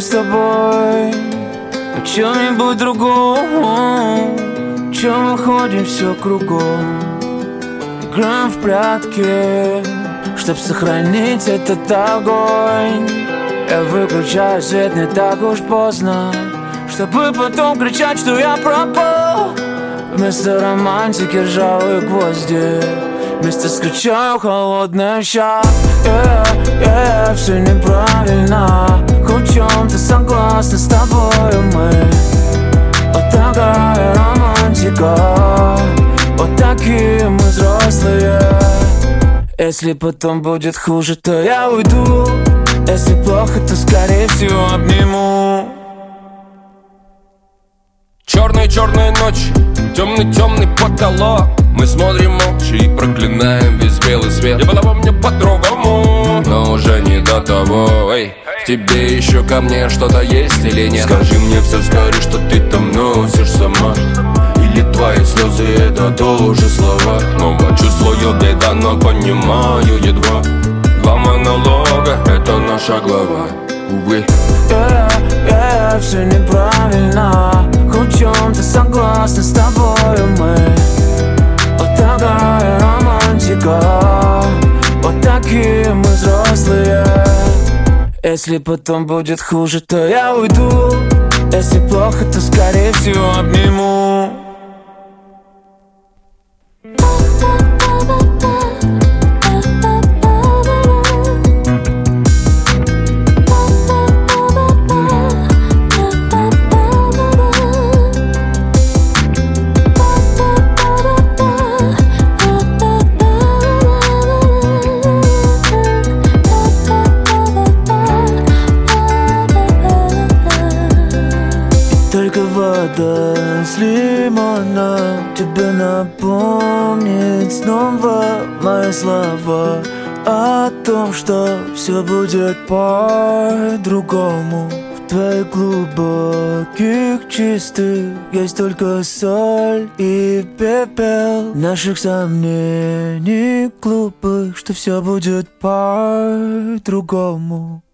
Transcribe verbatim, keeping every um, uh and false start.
с тобой о чем-нибудь другом, чем мы ходим все кругом, играем в прятки, чтоб сохранить этот огонь. Я выключаю свет не так уж поздно, чтобы потом кричать, что я пропал. Вместо романтики ржавые гвозди, вместо скачаю холодный ща. yeah, yeah, Все неправильно, хоть в чем-то согласна с тобою мы. Вот такая романтика, вот такие мы взрослые. Если потом будет хуже, то я уйду. Если плохо, то скорее всего обниму. Черные-черные ночи, темный-темный потолок. Мы смотрим молча и проклинаем весь белый свет. Я была во мне по-другому, но уже не до того. Эй, в тебе еще ко мне что-то есть или нет? Скажи мне все скорее, что ты там носишь сама. Или твои слезы это тоже слова. Снова чувствую где-то, но понимаю едва. Два монолога, это наша глава, увы. yeah, yeah, Все неправильно, хоть в чем-то согласна с тобою мы. Вот такая романтика, вот такие мы взрослые. Если потом будет хуже, то я уйду. Если плохо, то скорее всего обниму. Только вода с лимоном тебе напомнит снова мои слова о том, что все будет по-другому. В твоих глубоких чистых есть только соль и пепел наших сомнений глупых, что все будет по-другому.